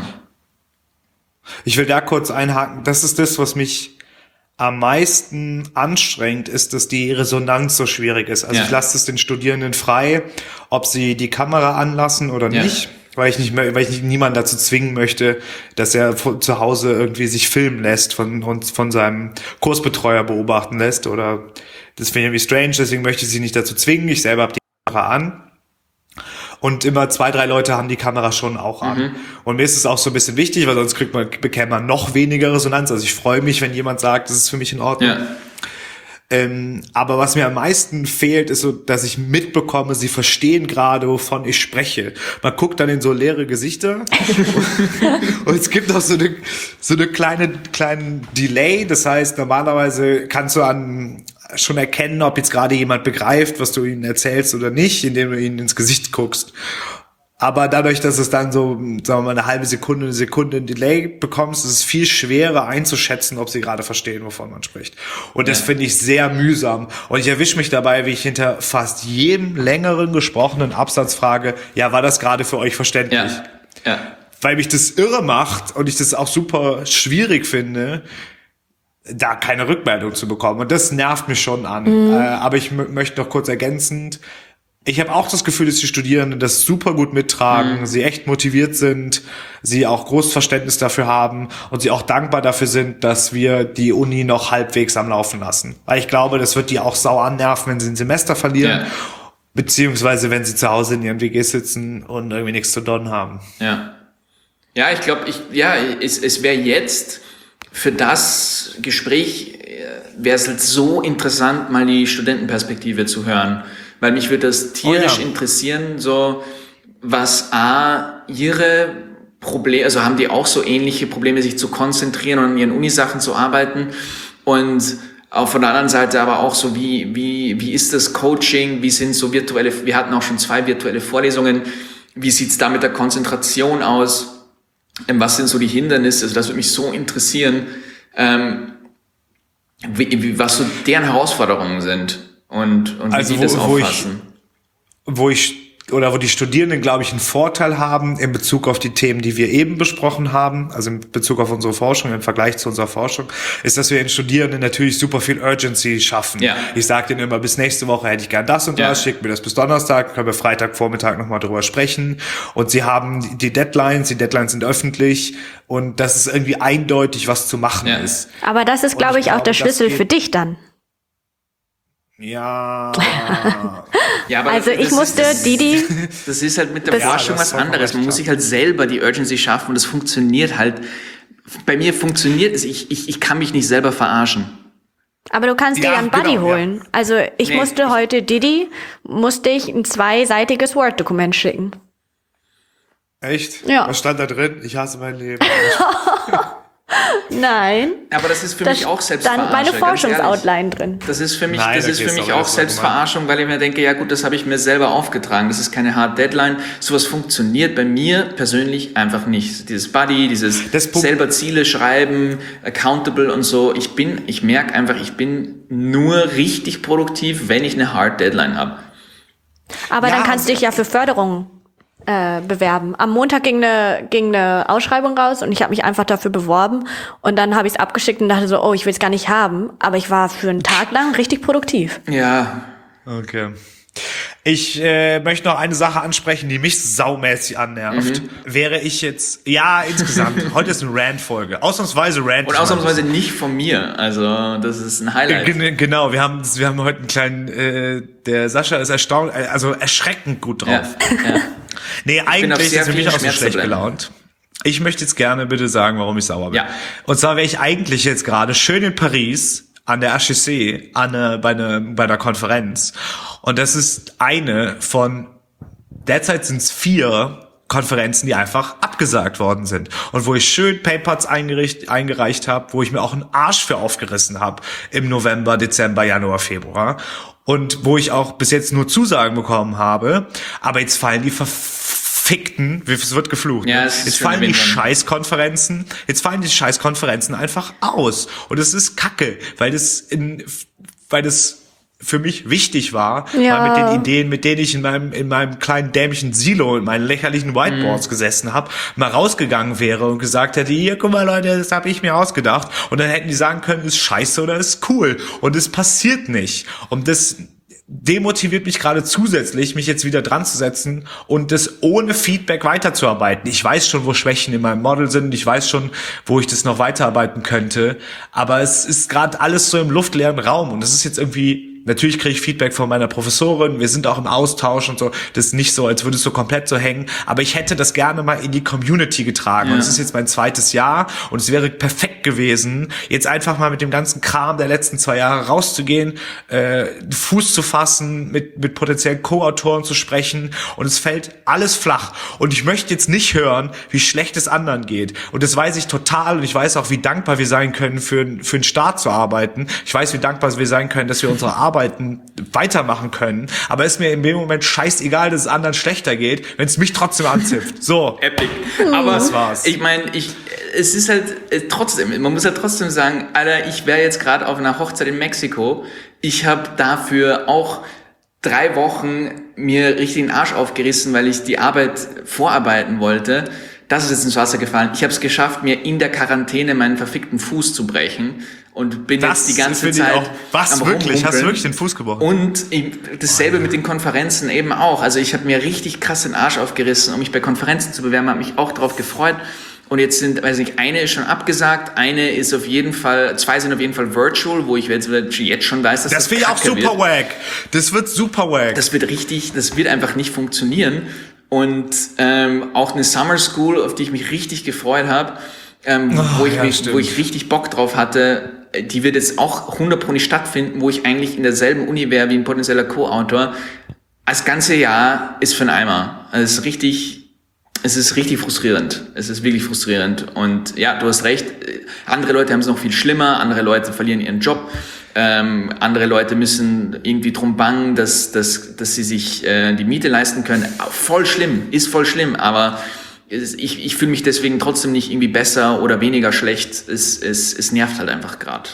Ich will da kurz einhaken. Das ist das, was mich am meisten anstrengt, ist, dass die Resonanz so schwierig ist. Also ja. Ich lasse es den Studierenden frei, ob sie die Kamera anlassen oder ja. nicht. Weil ich nicht mehr, weil ich nicht, niemanden dazu zwingen möchte, dass er von, zu Hause irgendwie sich filmen lässt, von, von seinem Kursbetreuer beobachten lässt oder das finde ich irgendwie strange, deswegen möchte ich sie nicht dazu zwingen. Ich selber habe die Kamera an und immer zwei, drei Leute haben die Kamera schon auch an. Mhm. Und mir ist es auch so ein bisschen wichtig, weil sonst kriegt man, bekäme man noch weniger Resonanz. Also ich freue mich, wenn jemand sagt, das ist für mich in Ordnung. Ja. Ähm, aber was mir am meisten fehlt, ist so, dass ich mitbekomme, sie verstehen gerade, wovon ich spreche. Man guckt dann in so leere Gesichter und, und es gibt auch so eine, so eine kleine, kleinen Delay. Das heißt, normalerweise kannst du an, schon erkennen, ob jetzt gerade jemand begreift, was du ihnen erzählst oder nicht, indem du ihnen ins Gesicht guckst. Aber dadurch, dass es dann so, sagen wir mal, eine halbe Sekunde, eine Sekunde ein Delay bekommst, ist es viel schwerer einzuschätzen, ob sie gerade verstehen, wovon man spricht. Und das ja. finde ich sehr mühsam. Und ich erwische mich dabei, wie ich hinter fast jedem längeren gesprochenen Absatz frage, ja, war das gerade für euch verständlich? Ja. Ja. Weil mich das irre macht und ich das auch super schwierig finde, da keine Rückmeldung zu bekommen. Und das nervt mich schon an. Mhm. Äh, aber ich m- möchte noch kurz ergänzend, ich habe auch das Gefühl, dass die Studierenden das super gut mittragen, mhm. sie echt motiviert sind, sie auch großes Verständnis dafür haben und sie auch dankbar dafür sind, dass wir die Uni noch halbwegs am Laufen lassen. Weil ich glaube, das wird die auch sau annerven, wenn sie ein Semester verlieren, ja. beziehungsweise wenn sie zu Hause in ihren W Gs sitzen und irgendwie nichts zu tun haben. Ja, ja, ich glaube, ich ja, es, es wäre jetzt für das Gespräch, wäre es halt so interessant, mal die Studentenperspektive zu hören. Weil mich würde das tierisch oh ja. interessieren, so was A, ihre Probleme, also haben die auch so ähnliche Probleme, sich zu konzentrieren und an ihren Unisachen zu arbeiten und auch von der anderen Seite aber auch so, wie, wie, wie ist das Coaching, wie sind so virtuelle, wir hatten auch schon zwei virtuelle Vorlesungen, wie sieht's da mit der Konzentration aus, was sind so die Hindernisse, also das würde mich so interessieren, ähm, wie, wie, was so deren Herausforderungen sind. Und, und wie also die wo, das wo auffassen. Ich, wo ich, oder wo die Studierenden, glaube ich, einen Vorteil haben in Bezug auf die Themen, die wir eben besprochen haben, also in Bezug auf unsere Forschung, im Vergleich zu unserer Forschung, ist, dass wir den Studierenden natürlich super viel Urgency schaffen. Ja. Ich sage denen immer, bis nächste Woche hätte ich gern das und das, ja. schickt mir das bis Donnerstag, können wir Freitagvormittag nochmal drüber sprechen. Und sie haben die Deadlines, die Deadlines sind öffentlich und das ist irgendwie eindeutig, was zu machen ja. ist. Aber das ist, glaube ich, ich, auch glaube, der Schlüssel für dich dann. Ja. ja aber also ich musste ist, Didi. Das ist halt mit der Forschung ja, was anderes. Man muss sich halt selber die Urgency schaffen und das funktioniert halt. Bei mir funktioniert es. Ich, ich, ich kann mich nicht selber verarschen. Aber du kannst ja, dir einen Buddy genau, holen. Ja. Also ich nee, musste ich, heute Didi, musste ich ein zweiseitiges Word-Dokument schicken. Echt? Ja. Was stand da drin? Ich hasse mein Leben. Nein. Aber das ist für Da mich auch stand Selbstverarsche. meine ganz ehrlich. Forschungsoutline drin. Das ist für mich, Nein, das da ist für geht's mich aber auch nicht so Selbstverarschung, weil ich mir denke, ja gut, das habe ich mir selber aufgetragen. Das ist keine Hard Deadline. Sowas funktioniert bei mir persönlich einfach nicht. Dieses Buddy, dieses Das Punkt- selber Ziele schreiben, accountable und so. Ich bin, ich merke einfach, ich bin nur richtig produktiv, wenn ich eine Hard Deadline habe. Aber Ja, dann kannst du dich ja für Förderung äh, bewerben. Am Montag ging eine, ging eine Ausschreibung raus und ich habe mich einfach dafür beworben und dann habe ich es abgeschickt und dachte so, oh, ich will es gar nicht haben. Aber ich war für einen Tag lang richtig produktiv. Ja, Okay. Ich äh, möchte noch eine Sache ansprechen, die mich saumäßig annervt. Mhm. Wäre ich jetzt, ja, insgesamt, heute ist eine Rant-Folge. Ausnahmsweise Rant. und ich mal ausnahmsweise nicht von mir. Also das ist ein Highlight. Gen- Genau, wir haben, wir haben heute einen kleinen, äh, der Sascha ist erstaunt, äh, also erschreckend gut drauf. Ja, ja. Nee, auf eigentlich sehr ist er mich vielen auch so schlecht Schmerztabletten. gelaunt. Ich möchte jetzt gerne bitte sagen, warum ich sauer bin. Ja. Und zwar wäre ich eigentlich jetzt gerade schön in Paris an der H E C, an eine, bei, eine, bei einer Konferenz. Und das ist eine von, derzeit sind es vier Konferenzen, die einfach abgesagt worden sind. Und wo ich schön Papers eingericht, eingereicht habe, wo ich mir auch einen Arsch für aufgerissen habe im November, Dezember, Januar, Februar. Und wo ich auch bis jetzt nur Zusagen bekommen habe. Aber jetzt fallen die verfickten, es wird geflucht. Ja, ne? es ist Jetzt schon fallen die erwähnt worden. Scheißkonferenzen, jetzt fallen die Scheißkonferenzen einfach aus. Und es ist Kacke, weil das in, weil das für mich wichtig war, Ja. mal mit den Ideen, mit denen ich in meinem in meinem kleinen dämlichen Silo, in meinen lächerlichen Whiteboards Mhm. gesessen habe, mal rausgegangen wäre und gesagt hätte, hier, guck mal Leute, das habe ich mir ausgedacht. Und dann hätten die sagen können, ist scheiße oder ist cool. Und es passiert nicht. Und das demotiviert mich gerade zusätzlich, mich jetzt wieder dran zu setzen und das ohne Feedback weiterzuarbeiten. Ich weiß schon, wo Schwächen in meinem Model sind. Ich weiß schon, wo ich das noch weiterarbeiten könnte. Aber es ist gerade alles so im luftleeren Raum. Und das ist jetzt irgendwie, natürlich kriege ich Feedback von meiner Professorin. Wir sind auch im Austausch und so. Das ist nicht so, als würde es so komplett so hängen. Aber ich hätte das gerne mal in die Community getragen. Ja. Und es ist jetzt mein zweites Jahr. Und es wäre perfekt gewesen, jetzt einfach mal mit dem ganzen Kram der letzten zwei Jahre rauszugehen, äh, Fuß zu fassen, mit, mit potenziellen Co-Autoren zu sprechen. Und es fällt alles flach. Und ich möchte jetzt nicht hören, wie schlecht es anderen geht. Und das weiß ich total. Und ich weiß auch, wie dankbar wir sein können, für, für einen Staat zu arbeiten. Ich weiß, wie dankbar wir sein können, dass wir unsere Arbeiten weitermachen können. Aber es ist mir in dem Moment scheißegal, dass es anderen schlechter geht, wenn es mich trotzdem anzipft. So. Epic. Aber Das war's. ich meine, ich, es ist halt äh, trotzdem, man muss ja trotzdem sagen, Alter, ich wäre jetzt gerade auf einer Hochzeit in Mexiko. Ich habe dafür auch drei Wochen mir richtig den Arsch aufgerissen, weil ich die Arbeit vorarbeiten wollte. Das ist jetzt ins Wasser gefallen. Ich habe es geschafft, mir in der Quarantäne meinen verfickten Fuß zu brechen und bin Das jetzt die ganze finde ich Zeit auch- was, am wirklich? Hast du Rumhumpeln. wirklich den Fuß gebrochen? Und ich, dasselbe mit den Konferenzen eben auch. Also ich habe mir richtig krass den Arsch aufgerissen, um mich bei Konferenzen zu bewerben, habe mich auch drauf gefreut. Und jetzt sind, weiß nicht, eine ist schon abgesagt, eine ist auf jeden Fall, zwei sind auf jeden Fall virtual, wo ich jetzt, jetzt schon weiß, dass das, Das finde ich auch Kacke super wird. wack. Das wird super wack. Das wird richtig, das wird einfach nicht funktionieren. Und ähm, auch eine Summer School, auf die ich mich richtig gefreut habe, ähm, Oh, wo, ich ja, mich, stimmt. wo ich richtig Bock drauf hatte, äh, die wird jetzt auch hundert Pro nicht stattfinden, wo ich eigentlich in derselben Uni wäre wie ein potenzieller Co-Autor. Das ganze Jahr ist für einen Eimer. Also es ist richtig, es ist richtig frustrierend. Es ist wirklich frustrierend. Und ja, du hast recht, andere Leute haben es noch viel schlimmer, andere Leute verlieren ihren Job. Ähm, andere Leute müssen irgendwie drum bangen, dass, dass, dass sie sich äh, die Miete leisten können. Voll schlimm, ist voll schlimm, aber es, ich, ich fühle mich deswegen trotzdem nicht irgendwie besser oder weniger schlecht. Es, es, es nervt halt einfach gerade.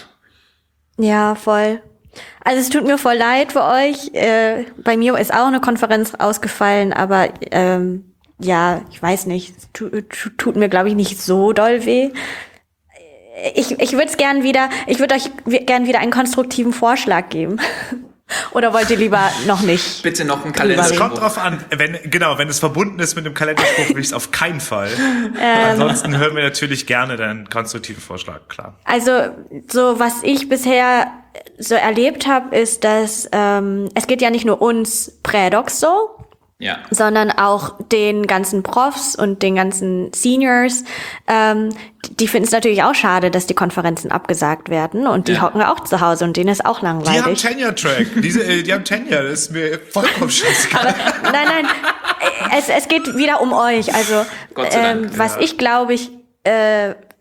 Ja, voll. Also es tut mir voll leid für euch. Äh, bei mir ist auch eine Konferenz ausgefallen, aber ähm, ja, ich weiß nicht. Es tu, tu, tut mir, glaube ich, nicht so doll weh. Ich, ich würde es gern wieder, ich würde euch gern wieder einen konstruktiven Vorschlag geben. Oder wollt ihr lieber noch nicht? Bitte noch ein Es Kalender. kommt drauf an, wenn, genau, wenn es verbunden ist mit einem Kalenderspruch, will ich es auf keinen Fall. Ähm. Ansonsten hören wir natürlich gerne deinen konstruktiven Vorschlag, klar. Also so was ich bisher so erlebt habe, ist, dass ähm, es geht ja nicht nur uns Prädocs so, Ja. sondern auch den ganzen Profs und den ganzen Seniors. Ähm, die finden es natürlich auch schade, dass die Konferenzen abgesagt werden und die Ja. hocken auch zu Hause und denen ist auch Die haben langweilig. Tenure-Track. Diese, äh, die haben Tenure. Das ist mir vollkommen scheißegal. Nein, nein, es, es geht wieder um euch. Also Gott sei Dank, ähm, was ich glaube ich, äh,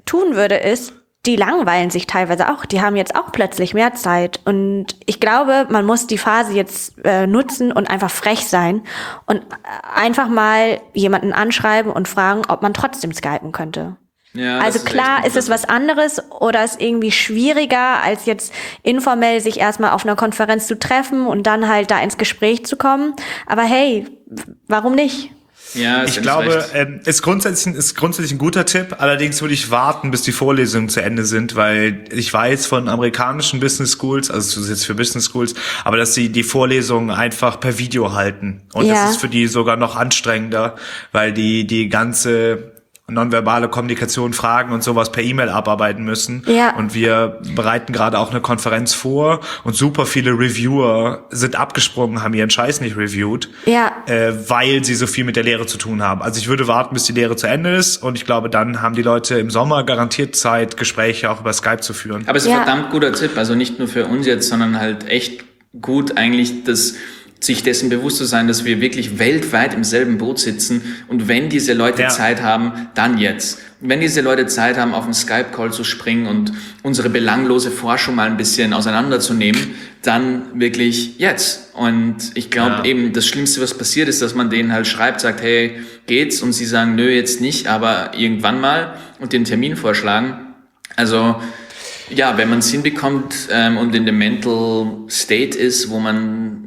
tun würde, ist, die langweilen sich teilweise auch. Die haben jetzt auch plötzlich mehr Zeit. Und ich glaube, man muss die Phase jetzt äh, nutzen und einfach frech sein und einfach mal jemanden anschreiben und fragen, ob man trotzdem skypen könnte. Ja, also ist klar ist es was anderes oder ist irgendwie schwieriger, als jetzt informell sich erstmal auf einer Konferenz zu treffen und dann halt da ins Gespräch zu kommen. Aber hey, warum nicht? Ja, ich glaube, ähm, ist grundsätzlich ist grundsätzlich ein guter Tipp. Allerdings würde ich warten, bis die Vorlesungen zu Ende sind, weil ich weiß von amerikanischen Business Schools, also das ist jetzt für Business Schools, aber dass sie die Vorlesungen einfach per Video halten. Und ja. das ist für die sogar noch anstrengender, weil die die ganze nonverbale Kommunikation, Fragen und sowas per E-Mail abarbeiten müssen. Ja. Und wir bereiten gerade auch eine Konferenz vor und super viele Reviewer sind abgesprungen, haben ihren Scheiß nicht reviewed, Ja. äh, weil sie so viel mit der Lehre zu tun haben. Also ich würde warten, bis die Lehre zu Ende ist und ich glaube, dann haben die Leute im Sommer garantiert Zeit, Gespräche auch über Skype zu führen. Aber es ist ein Ja. verdammt guter Tipp, also nicht nur für uns jetzt, sondern halt echt gut eigentlich, dass sich dessen bewusst zu sein, dass wir wirklich weltweit im selben Boot sitzen und wenn diese Leute Ja. Zeit haben, dann jetzt. Wenn diese Leute Zeit haben, auf einen Skype-Call zu springen und unsere belanglose Forschung mal ein bisschen auseinanderzunehmen, dann wirklich jetzt. Und ich glaube Ja. eben, das Schlimmste, was passiert ist, dass man denen halt schreibt, sagt, hey, geht's? Und sie sagen, nö, jetzt nicht, aber irgendwann mal und den Termin vorschlagen. Also ja, wenn man es hinbekommt ähm, und in dem Mental State ist, wo man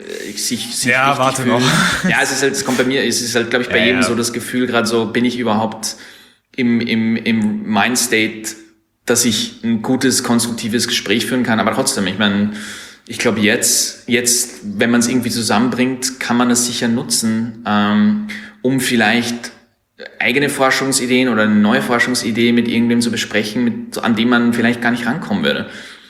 sich, sich Ja, richtig warte fühlt. noch. Ja, es ist halt, es kommt bei mir, es ist halt, glaube ich, bei Ja, jedem ja. so das Gefühl, gerade so, bin ich überhaupt im, im, im Mindstate, dass ich ein gutes, konstruktives Gespräch führen kann, aber trotzdem, ich meine, ich glaube jetzt, jetzt, wenn man es irgendwie zusammenbringt, kann man es sicher nutzen, ähm, um vielleicht eigene Forschungsideen oder eine neue Forschungsidee mit irgendwem zu besprechen, mit, an dem man vielleicht gar nicht rankommen würde.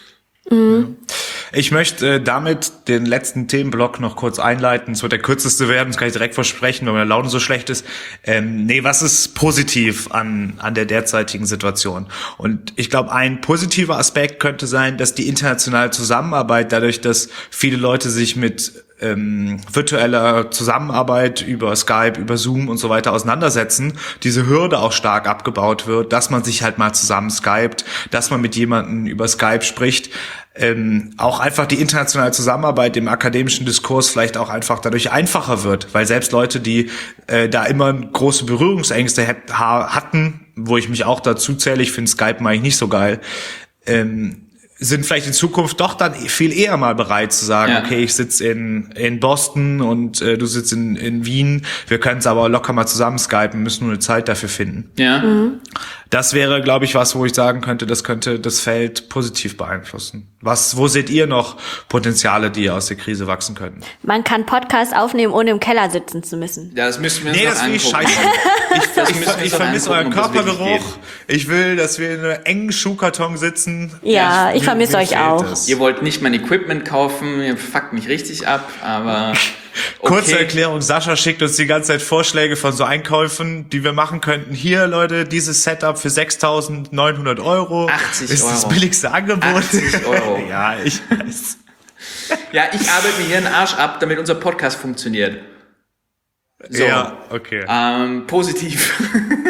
Ich möchte äh, damit den letzten Themenblock noch kurz einleiten. Es wird der kürzeste werden, das kann ich direkt versprechen, weil meine Laune so schlecht ist. Ähm, nee, was ist positiv an an der derzeitigen Situation? Und ich glaube, ein positiver Aspekt könnte sein, dass die internationale Zusammenarbeit, dadurch, dass viele Leute sich mit ähm, virtueller Zusammenarbeit über Skype, über Zoom und so weiter auseinandersetzen, diese Hürde auch stark abgebaut wird, dass man sich halt mal zusammen skypt, dass man mit jemandem über Skype spricht. Ähm, auch einfach die internationale Zusammenarbeit im akademischen Diskurs vielleicht auch einfach dadurch einfacher wird, weil selbst Leute, die äh, da immer große Berührungsängste hat, ha- hatten, wo ich mich auch dazu zähle, ich finde Skype eigentlich nicht so geil, ähm, sind vielleicht in Zukunft doch dann viel eher mal bereit zu sagen, Ja. okay, ich sitze in in Boston und äh, du sitzt in in Wien, wir können es aber locker mal zusammen skypen, müssen nur eine Zeit dafür finden. Ja. Das wäre, glaube ich, was, wo ich sagen könnte, das könnte das Feld positiv beeinflussen. Was, wo seht ihr noch Potenziale, die aus der Krise wachsen könnten? Man kann Podcasts aufnehmen, ohne im Keller sitzen zu müssen. Ja, das müssen wir uns Nee, noch das finde ich angucken. scheiße. Ich, Das ich, müssen wir uns ich noch vermisse euren angucken, ob das wirklich Körpergeruch. Ich will, dass wir in einem engen Schuhkarton sitzen. Ja, ich Mir- vermisse mir euch fehlt auch. das. Ihr wollt nicht mein Equipment kaufen, ihr fuckt mich richtig ab, aber okay. Kurze Erklärung, Sascha schickt uns die ganze Zeit Vorschläge von so Einkäufen, die wir machen könnten. Hier, Leute, dieses Setup für sechstausendneunhundert Euro. achtzig ist das Euro. billigste Angebot. achtzig Euro. Ja, ich weiß. Ja, ich arbeite mir hier einen Arsch ab, damit unser Podcast funktioniert. So. Ja, okay. Ähm, positiv.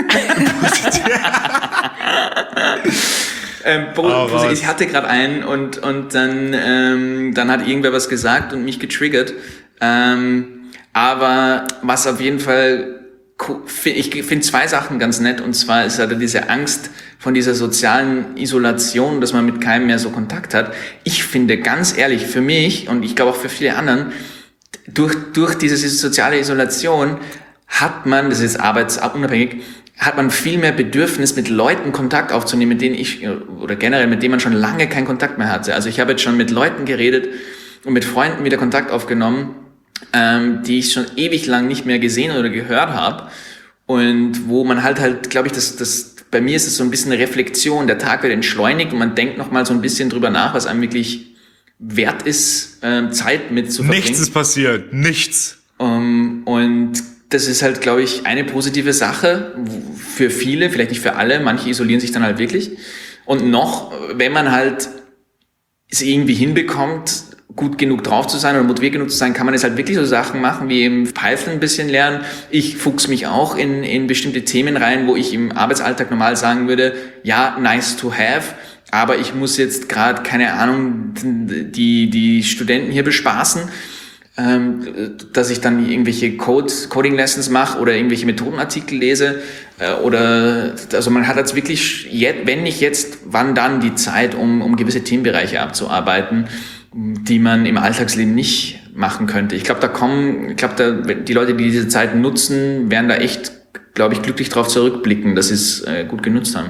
ähm, po- Oh, positiv. was? Ich hatte gerade einen und, und dann, ähm, dann hat irgendwer was gesagt und mich getriggert. Ähm, aber was auf jeden Fall, co- fi- ich finde zwei Sachen ganz nett, und zwar ist halt diese Angst von dieser sozialen Isolation, dass man mit keinem mehr so Kontakt hat. Ich finde ganz ehrlich, für mich und ich glaube auch für viele anderen, durch, durch diese soziale Isolation hat man, das ist jetzt arbeitsunabhängig, hat man viel mehr Bedürfnis, mit Leuten Kontakt aufzunehmen, mit denen ich, oder generell, mit denen man schon lange keinen Kontakt mehr hatte. Also ich habe jetzt schon mit Leuten geredet und mit Freunden wieder Kontakt aufgenommen, ähm, die ich schon ewig lang nicht mehr gesehen oder gehört habe. Und wo man halt halt, glaube ich, das, das, bei mir ist es so ein bisschen eine Reflexion, der Tag wird entschleunigt und man denkt nochmal so ein bisschen drüber nach, was einem wirklich wert ist, ähm, Zeit mit zu verbringen. Nichts ist passiert. Nichts. Um, und das ist halt, glaube ich, eine positive Sache für viele, vielleicht nicht für alle. Manche isolieren sich dann halt wirklich. Und noch, wenn man halt es irgendwie hinbekommt, gut genug drauf zu sein oder motiviert genug zu sein, kann man jetzt halt wirklich so Sachen machen, wie eben Python ein bisschen lernen. Ich fuchs mich auch in, in bestimmte Themen rein, wo ich im Arbeitsalltag normal sagen würde, ja, nice to have, aber ich muss jetzt gerade, keine Ahnung, die, die Studenten hier bespaßen, ähm, dass ich dann irgendwelche Code, Coding-Lessons mache oder irgendwelche Methodenartikel lese, äh, oder, also man hat jetzt wirklich, wenn nicht jetzt, wann dann die Zeit, um, um gewisse Themenbereiche abzuarbeiten, die man im Alltagsleben nicht machen könnte. Ich glaube, da kommen, ich glaube, da, die Leute, die diese Zeit nutzen, werden da echt, glaube ich, glücklich drauf zurückblicken, dass sie es äh, gut genutzt haben.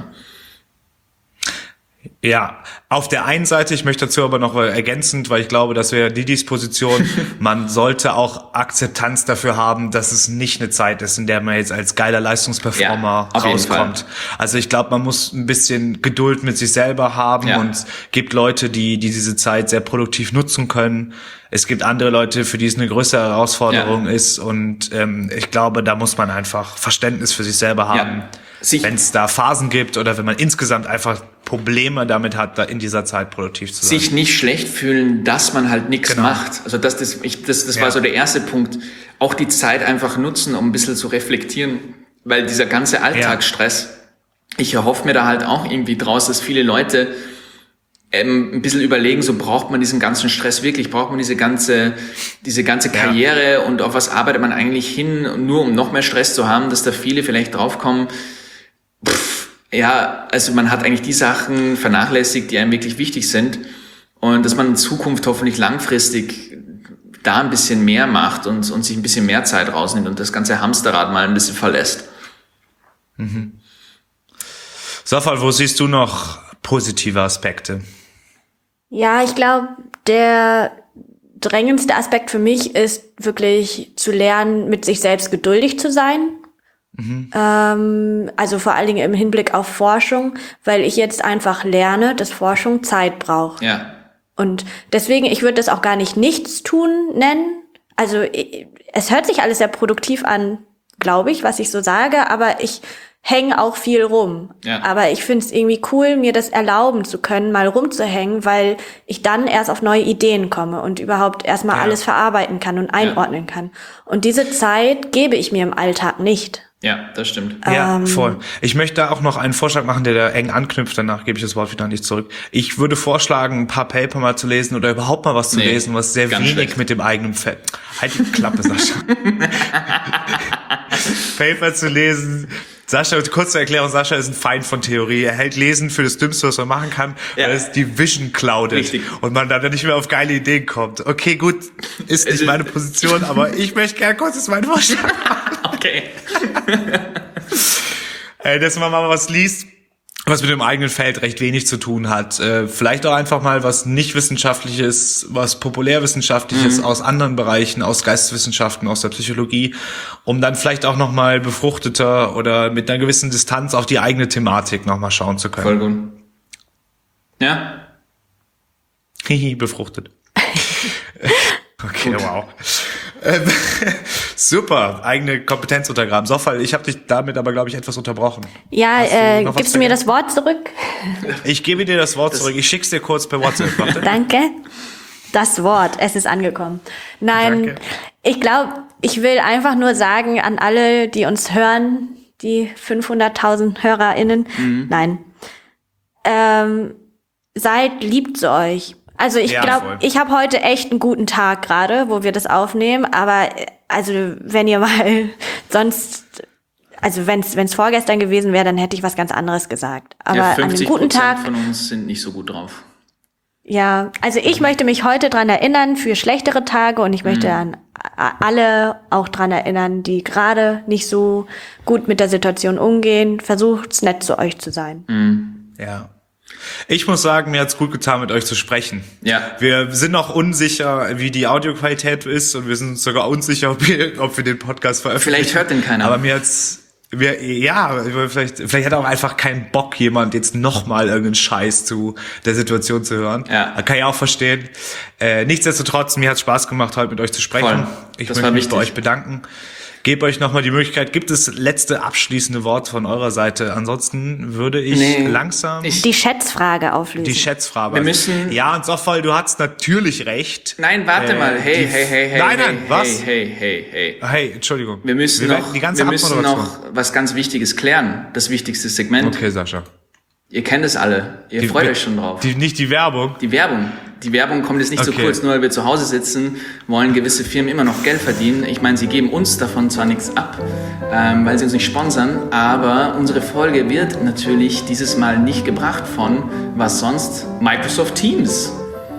Ja, auf der einen Seite, ich möchte dazu aber noch ergänzend, weil ich glaube, das wäre die Disposition, man sollte auch Akzeptanz dafür haben, dass es nicht eine Zeit ist, in der man jetzt als geiler Leistungsperformer ja, rauskommt. Also ich glaube, man muss ein bisschen Geduld mit sich selber haben, ja. Und gibt Leute, die, die diese Zeit sehr produktiv nutzen können. Es gibt andere Leute, für die es eine größere Herausforderung ja. ist, und ähm, ich glaube, da muss man einfach Verständnis für sich selber haben. Ja. Wenn es da Phasen gibt oder wenn man insgesamt einfach Probleme damit hat, da in dieser Zeit produktiv zu sein. Sich nicht schlecht fühlen, dass man halt nichts genau. macht. Also das, das, ich, das, das ja. war so der erste Punkt. Auch die Zeit einfach nutzen, um ein bisschen zu reflektieren, weil dieser ganze Alltagsstress, ja. ich erhoffe mir da halt auch irgendwie draus, dass viele Leute ähm, ein bisschen überlegen, so braucht man diesen ganzen Stress wirklich, braucht man diese ganze, diese ganze Karriere ja. und auf was arbeitet man eigentlich hin, nur um noch mehr Stress zu haben, dass da viele vielleicht draufkommen, Pff, ja, also man hat eigentlich die Sachen vernachlässigt, die einem wirklich wichtig sind, und dass man in Zukunft hoffentlich langfristig da ein bisschen mehr macht und, und sich ein bisschen mehr Zeit rausnimmt und das ganze Hamsterrad mal ein bisschen verlässt. Mhm. Safal, wo siehst du noch positive Aspekte? Ja, ich glaube, der drängendste Aspekt für mich ist wirklich zu lernen, mit sich selbst geduldig zu sein. Mhm. Ähm, also vor allen Dingen im Hinblick auf Forschung, weil ich jetzt einfach lerne, dass Forschung Zeit braucht. Ja. Und deswegen, ich würde das auch gar nicht Nichtstun nennen. Also es hört sich alles sehr produktiv an, glaube ich, was ich so sage, aber ich hänge auch viel rum. Ja. Aber ich finde es irgendwie cool, mir das erlauben zu können, mal rumzuhängen, weil ich dann erst auf neue Ideen komme und überhaupt erstmal ja. alles verarbeiten kann und einordnen ja. kann. Und diese Zeit gebe ich mir im Alltag nicht. Ja, das stimmt. Ja, ähm, voll. Ich möchte da auch noch einen Vorschlag machen, der da eng anknüpft. Danach gebe ich das Wort wieder an dich zurück. Ich würde vorschlagen, ein paar Paper mal zu lesen oder überhaupt mal was zu nee, lesen, was sehr wenig schlecht. mit dem eigenen Feld. Halt die Klappe, Sascha. Paper zu lesen. Sascha, kurze Erklärung, Sascha ist ein Feind von Theorie. Er hält Lesen für das Dümmste, was man machen kann, ja. weil es die Vision cloudet. Richtig. Und man dann nicht mehr auf geile Ideen kommt. Okay, gut, ist nicht meine Position, aber ich möchte gerne kurz jetzt meinen Vorschlag machen. Okay. äh, dass man mal was liest, was mit dem eigenen Feld recht wenig zu tun hat. Äh, vielleicht auch einfach mal was nicht wissenschaftliches, was populärwissenschaftliches mhm. aus anderen Bereichen, aus Geisteswissenschaften, aus der Psychologie, um dann vielleicht auch noch mal befruchteter oder mit einer gewissen Distanz auf die eigene Thematik noch mal schauen zu können. Voll gut. Ja. Hihi, befruchtet. Okay, gut. Wow. Ähm, super, eigene Kompetenz untergraben. Safal, ich habe dich damit aber, glaube ich, etwas unterbrochen. Ja, äh, gibst du mir das Wort zurück? Ich gebe dir das Wort das zurück. Ich schick's dir kurz per WhatsApp. Warte. Danke. Das Wort, es ist angekommen. Nein, Danke. Ich glaube, ich will einfach nur sagen an alle, die uns hören, die fünfhunderttausend HörerInnen, mhm. nein, ähm, seid lieb zu euch. Also ich ja, glaube, ich habe heute echt einen guten Tag gerade, wo wir das aufnehmen, aber also wenn ihr mal sonst, also wenn es vorgestern gewesen wäre, dann hätte ich was ganz anderes gesagt. Aber ja, an einem guten Tag von uns sind nicht so gut drauf. Ja, also ich möchte mich heute dran erinnern für schlechtere Tage und ich möchte mhm. an alle auch dran erinnern, die gerade nicht so gut mit der Situation umgehen. Versucht's nett zu euch zu sein. Mhm. Ja. Ich muss sagen, mir hat's gut getan, mit euch zu sprechen. Ja. Wir sind noch unsicher, wie die Audioqualität ist, und wir sind uns sogar unsicher, ob wir, ob wir den Podcast veröffentlichen. Vielleicht hört den keiner. Aber mir hat's, mir, ja, vielleicht, vielleicht hat auch einfach keinen Bock, jemand jetzt nochmal irgendeinen Scheiß zu der Situation zu hören. Ja. Kann ich auch verstehen. Äh, nichtsdestotrotz, mir hat's Spaß gemacht, heute mit euch zu sprechen. Voll. Ich das möchte mich bei euch bedanken. gebe euch nochmal die Möglichkeit, gibt es letzte abschließende Worte von eurer Seite? Ansonsten würde ich Nee, langsam ich- Die Schätzfrage auflösen. die Schätzfrage. Wir müssen- Ja, und Soffal, du hattest natürlich recht. Nein, warte Äh, mal. Hey, die- hey, hey, hey. Nein, nein, hey, was? Hey, hey, hey, hey. Hey, Entschuldigung. Wir müssen, werden noch, die ganze wir müssen Abmoderation- noch was ganz Wichtiges klären. Das wichtigste Segment. Okay, Sascha. Ihr kennt es alle. Ihr Die- freut euch schon drauf. Die, nicht die Werbung. Die Werbung. Die Werbung kommt jetzt nicht so Okay. kurz, nur weil wir zu Hause sitzen, wollen gewisse Firmen immer noch Geld verdienen. Ich meine, sie geben uns davon zwar nichts ab, ähm, weil sie uns nicht sponsern, aber unsere Folge wird natürlich dieses Mal nicht gebracht von, was sonst, Microsoft Teams.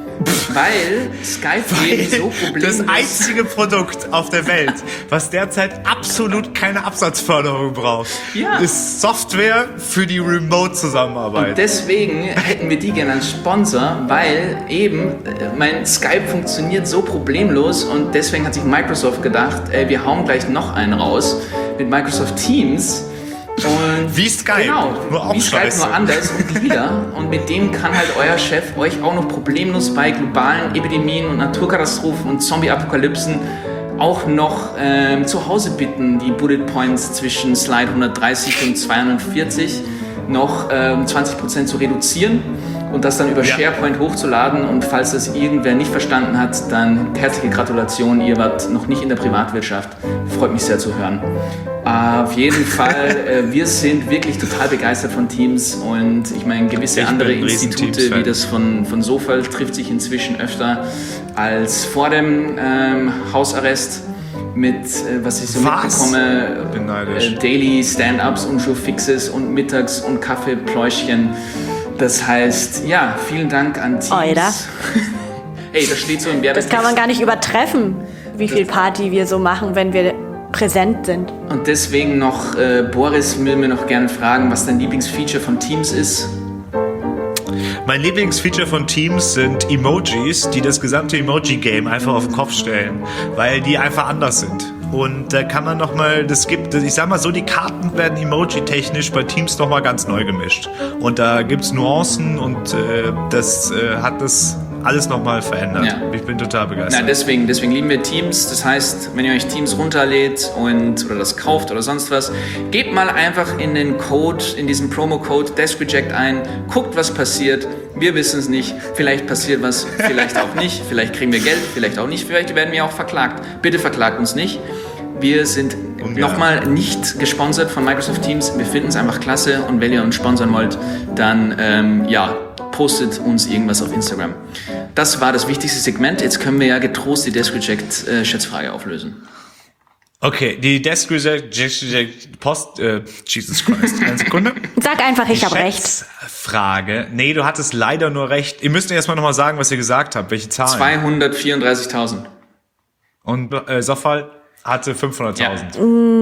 Weil Skype eben so problemlos... Das einzige Produkt auf der Welt, was derzeit absolut keine Absatzförderung braucht, Ja. ist Software für die Remote-Zusammenarbeit. Deswegen hätten wir die gerne als Sponsor, weil eben äh, mein Skype funktioniert so problemlos und deswegen hat sich Microsoft gedacht, ey, wir hauen gleich noch einen raus mit Microsoft Teams. Und Wie Skype, genau, nur auch wie Skype, scheiße. nur anders und lila. Und mit dem kann halt euer Chef euch auch noch problemlos bei globalen Epidemien und Naturkatastrophen und Zombie-Apokalypsen auch noch ähm, zu Hause bitten, die Bullet Points zwischen Slide hundertdreißig und zweihundertvierzig noch ähm, zwanzig Prozent zu reduzieren und das dann über Ja. SharePoint hochzuladen. Und falls das irgendwer nicht verstanden hat, dann herzliche Gratulation, ihr wart noch nicht in der Privatwirtschaft. Freut mich sehr zu hören. Äh, auf jeden Fall, äh, wir sind wirklich total begeistert von Teams und ich meine, gewisse Ich andere bin ein riesen Institute, Teams-Fan. wie das von, von Sofal, trifft sich inzwischen öfter als vor dem ähm, Hausarrest mit, äh, was ich so Was? mitbekomme, Bin neidisch. äh, Daily Stand-Ups und Showfixes und Mittags- und Kaffeepläuschchen. Das heißt, ja, vielen Dank an Teams. Oida. Ey, das steht so im Werbetext. Das kann man gar nicht übertreffen, wie viel Party wir so machen, wenn wir präsent sind. Und deswegen noch, äh, Boris will mir noch gerne fragen, was dein Lieblingsfeature von Teams ist. Mein Lieblingsfeature von Teams sind Emojis, die das gesamte Emoji-Game einfach auf den Kopf stellen, weil die einfach anders sind. Und da kann man nochmal, das gibt, ich sag mal so, die Karten werden emoji-technisch bei Teams nochmal ganz neu gemischt. Und da gibt's Nuancen und äh, das äh, hat das alles nochmal verändert. Ja. Ich bin total begeistert. Na, deswegen, deswegen lieben wir Teams. Das heißt, wenn ihr euch Teams runterlädt und oder das kauft oder sonst was, gebt mal einfach in den Code, in diesen Promo-Code DeskReject ein, guckt, was passiert. Wir wissen es nicht. Vielleicht passiert was, vielleicht auch nicht. Vielleicht kriegen wir Geld, vielleicht auch nicht. Vielleicht werden wir auch verklagt. Bitte verklagt uns nicht. Wir sind Ungern. nochmal nicht gesponsert von Microsoft Teams. Wir finden es einfach klasse und wenn ihr uns sponsern wollt, dann ähm, ja, postet uns irgendwas auf Instagram. Das war das wichtigste Segment. Jetzt können wir ja getrost die DeskReject-Schätzfrage auflösen. Okay, die DeskReject Post, äh, Jesus Christ, eine Sekunde. Sag einfach, ich habe recht. Frage. Nee, du hattest leider nur recht. Ihr müsst erstmal nochmal sagen, was ihr gesagt habt. Welche Zahlen? zweihundertvierunddreißigtausend. Und äh, Soffal hatte fünfhunderttausend.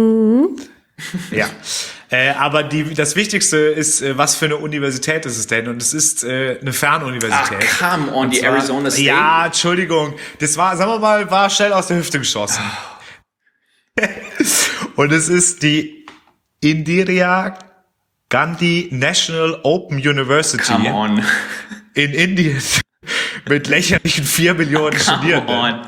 Ja. Ja. Äh, aber die, das Wichtigste ist, äh, was für eine Universität ist es denn? Und es ist äh, eine Ach, Fernuniversität. come on, Und die zwar- Arizona State. Ja, Entschuldigung. Das war, sagen wir mal, war schnell aus der Hüfte geschossen. Und es ist die Indira Gandhi National Open University Come on. in Indien mit lächerlichen vier Millionen Come Studierenden. on.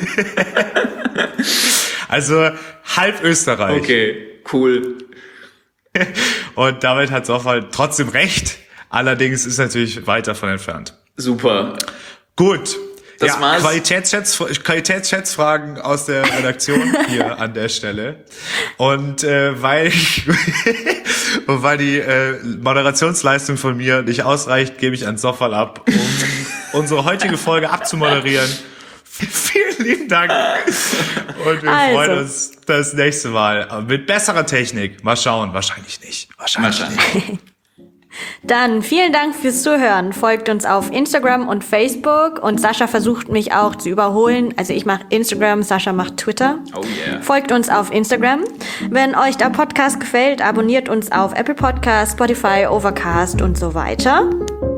Also halb Österreich. Okay, cool. Und damit hat Soffal trotzdem recht. Allerdings ist natürlich weit davon entfernt. Super. Gut. Das ja, war's. Qualitätsschätz, Qualitätsschätzfragen aus der Redaktion hier an der Stelle. Und äh, weil ich, und weil die äh, Moderationsleistung von mir nicht ausreicht, gebe ich an Soffal ab, um unsere heutige Folge abzumoderieren. Vielen lieben Dank. Und wir Also. freuen uns das nächste Mal mit besserer Technik. Mal schauen. Wahrscheinlich nicht. Wahrscheinlich, Wahrscheinlich. nicht. Dann vielen Dank fürs Zuhören. Folgt uns auf Instagram und Facebook und Sascha versucht mich auch zu überholen. Also ich mache Instagram, Sascha macht Twitter. Oh yeah. Folgt uns auf Instagram. Wenn euch der Podcast gefällt, abonniert uns auf Apple Podcasts, Spotify, Overcast und so weiter.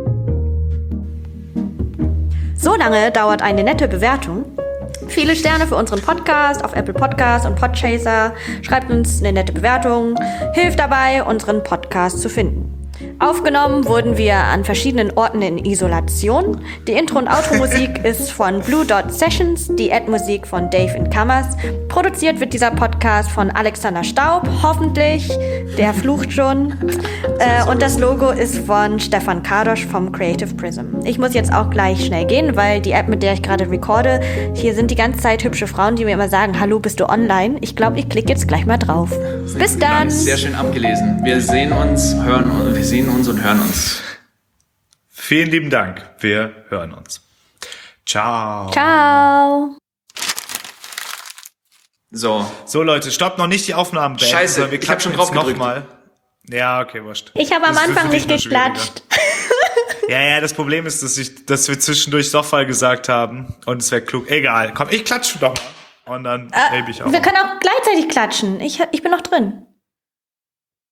So lange dauert eine nette Bewertung. Viele Sterne für unseren Podcast auf Apple Podcasts und Podchaser. Schreibt uns eine nette Bewertung. Hilft dabei, unseren Podcast zu finden. Aufgenommen wurden wir an verschiedenen Orten in Isolation. Die Intro- und Outro-Musik ist von Blue Dot Sessions, die Ad-Musik von Dave in Kammers. Produziert wird dieser Podcast von Alexander Staub, hoffentlich, der flucht schon. Äh, und das Logo ist von Stefan Kardosch vom Creative Prism. Ich muss jetzt auch gleich schnell gehen, weil die App, mit der ich gerade recorde, hier sind die ganze Zeit hübsche Frauen, die mir immer sagen, hallo, bist du online? Ich glaube, ich klicke jetzt gleich mal drauf. Bis dann! Sehr schön abgelesen. Wir sehen uns, hören uns, wir sehen uns und hören uns. Vielen lieben Dank. Wir hören uns. Ciao. Ciao! So. So Leute, stoppt noch nicht die Aufnahmen beenden. Scheiße, sondern wir ich hab schon klatschen drauf jetzt noch gedrückt. mal. Ja, okay, wurscht. Ich habe am Das ist Anfang für dich nicht noch schwieriger. geklatscht. Ja, ja, das Problem ist, dass ich, dass wir zwischendurch Soffal gesagt haben und es wäre klug. Egal, komm, ich klatsche doch mal. Und dann Äh, helfe ich auch. wir können auch gleichzeitig klatschen. Ich, ich bin noch drin.